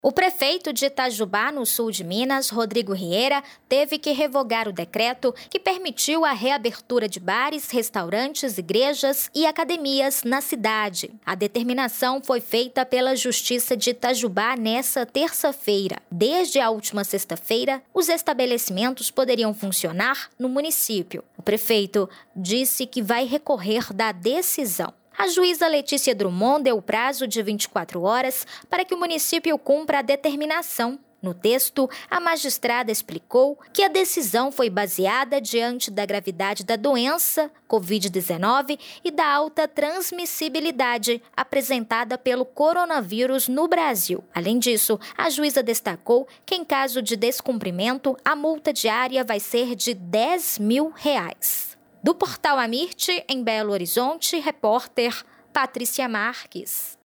O prefeito de Itajubá, no sul de Minas, Rodrigo Rieira, teve que revogar o decreto que permitiu a reabertura de bares, restaurantes, igrejas e academias na cidade. A determinação foi feita pela Justiça de Itajubá nesta terça-feira. Desde a última sexta-feira, os estabelecimentos poderiam funcionar no município. O prefeito disse que vai recorrer da decisão. A juíza Letícia Drummond deu o prazo de 24 horas para que o município cumpra a determinação. No texto, a magistrada explicou que a decisão foi baseada diante da gravidade da doença, Covid-19, e da alta transmissibilidade apresentada pelo coronavírus no Brasil. Além disso, a juíza destacou que, em caso de descumprimento, a multa diária vai ser de R$10 mil. Do Portal Amirte, em Belo Horizonte, repórter Patrícia Marques.